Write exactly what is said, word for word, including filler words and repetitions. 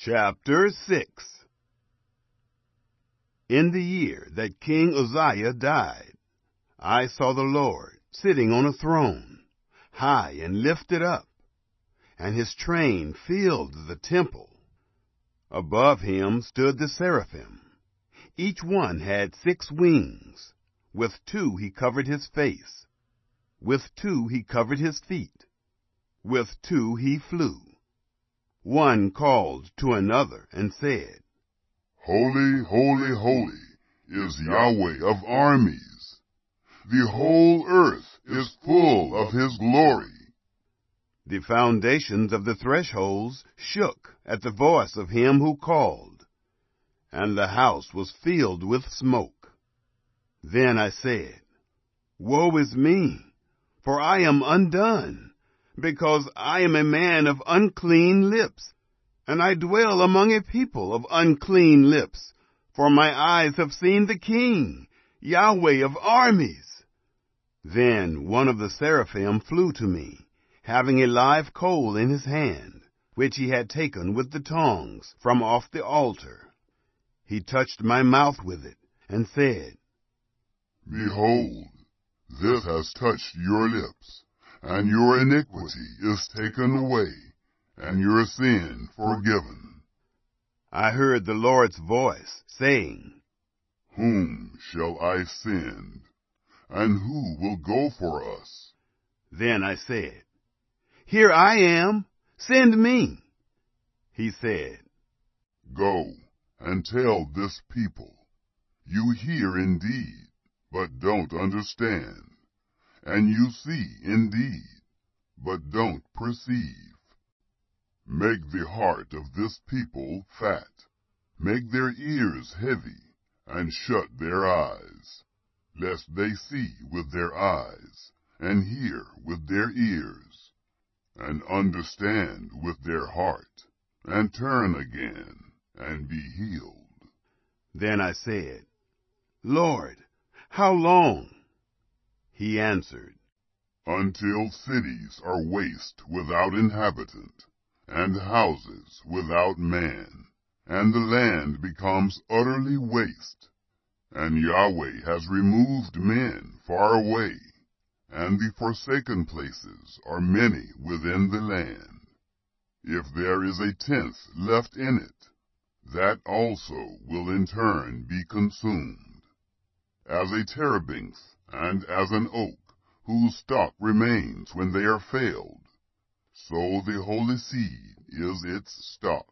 Chapter six. In the year that King Uzziah died, I saw the Lord sitting on a throne, high and lifted up, and his train filled the temple. Above him stood the seraphim. Each one had six wings. With two he covered his face. With two he covered his feet. With two he flew. One called to another and said, Holy, holy, holy is Yahweh of armies. The whole earth is full of his glory. The foundations of the thresholds shook at the voice of him who called, and the house was filled with smoke. Then I said, Woe is me, for I am undone, because I am a man of unclean lips, and I dwell among a people of unclean lips, for my eyes have seen the King, Yahweh of armies. Then one of the seraphim flew to me, having a live coal in his hand, which he had taken with the tongs from off the altar. He touched my mouth with it, and said, Behold, this has touched your lips, and your iniquity is taken away, and your sin forgiven. I heard the Lord's voice saying, Whom shall I send, and who will go for us? Then I said, Here I am, send me. He said, Go and tell this people, you hear indeed, but don't understand, and you see indeed, but don't perceive. Make the heart of this people fat, make their ears heavy, and shut their eyes, lest they see with their eyes, and hear with their ears, and understand with their heart, and turn again, and be healed. Then I said, Lord, how long? He answered, Until cities are waste without inhabitant, and houses without man, and the land becomes utterly waste, and Yahweh has removed men far away, and the forsaken places are many within the land. If there is a tenth left in it, that also will in turn be consumed. As a terebinth and as an oak, whose stalk remains when they are felled, so the holy seed is its stalk.